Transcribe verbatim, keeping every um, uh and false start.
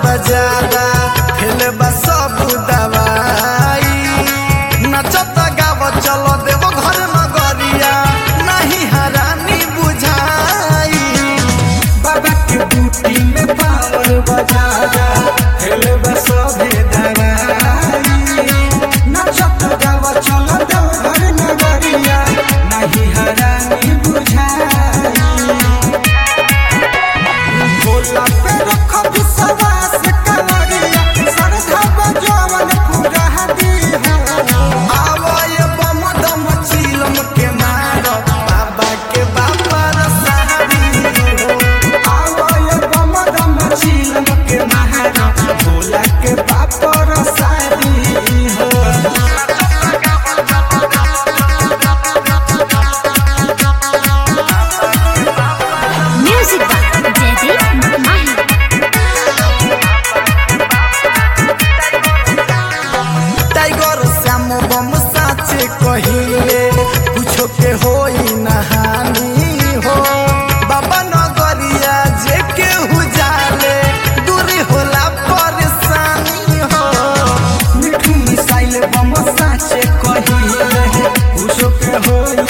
बजारा खेले बस सब दवाई नचत गाव चलो देव घर नगरिया नहीं हरानी बुझाई बाबा के बूटी में पावर बजारा खेले बस सब दवाई नचत गाव चलो देव घर नगरिया नहीं हरानी बुझाई भोला पे रख विश्वास कमरिया सरधा बजवन पूरा दी हो आवय बम दम चिलम के मारो बाबा के बाबा रसारी हो आवय बम दम चिलम के मारो भोला के बाबा रसारी हो म्यूजिक टाइगर श्याम बम साचे कहिले कुछो के होई नहानी हो बाबा नगरिया जे के हुजाले दूरी होला परेशानी हो मिठू मिसाइल बम साचे कहिले कुछो के होई